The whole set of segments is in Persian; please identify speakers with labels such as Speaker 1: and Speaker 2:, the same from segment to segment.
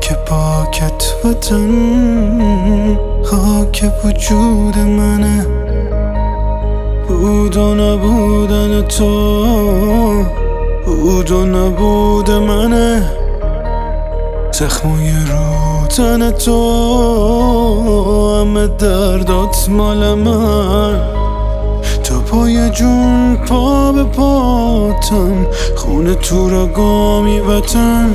Speaker 1: خاک پاکت وطن، خاک وجود منه. بود و نبودن تو، بود و نبود منه. زخمای رو تن تو، همه دردات مال من. تو پای جون پا به پاتم، خونه تو را گامی وطن.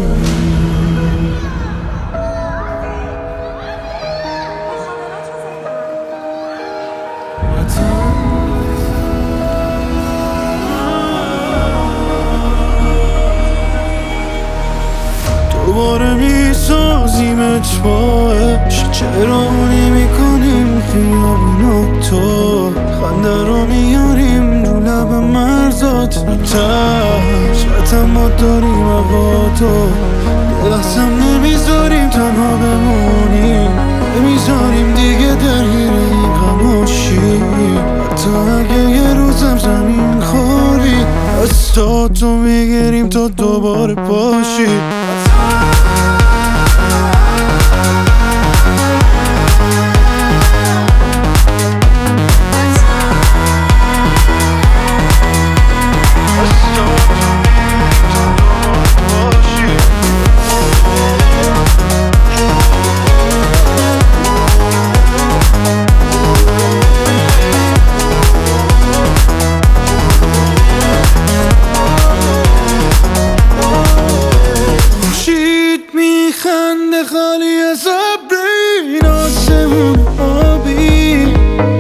Speaker 1: دوباره میسازیمت با عشق، چرا نمیکنیم خیابونا تو؟ خنده رو میاریم رو لب مرزات، تشت ما داریم هوا تو. دلستم نمیذاریم تنها بمونیم، نمیذاریم دیگه درگیر این غماشی. حتی اگه یه روزم زمین خوری، دستاتو میگیریم تا دوباره پاشی. خنده خالی از ابری، آسمون آبی.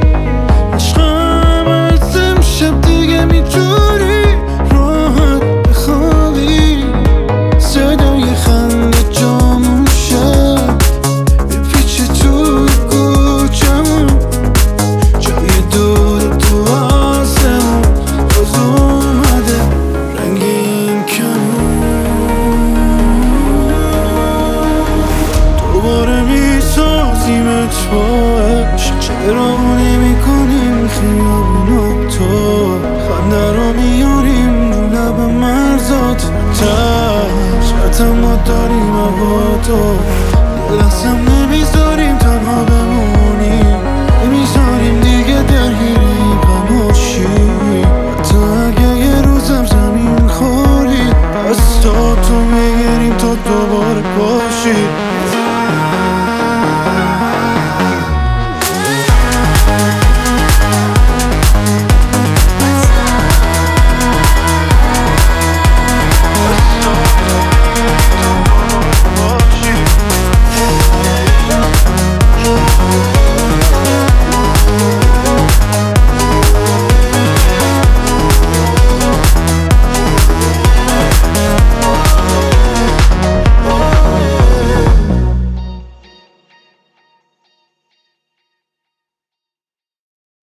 Speaker 1: عشقم از امشب دیگه میتونی راحت بخوابی. صدای خنده جامون شب بپیچه توی کوچمون، جای دور تو آسمون باز اومده رنگ این کمون. دوباره میسازیمت با عشق، چرا نمیکنیم خیابونا تو؟ خنده رو میاریم رو لب مرزات، تشت ما داریم هوا تو. دلستم نمیذاریم تنها بمونیم.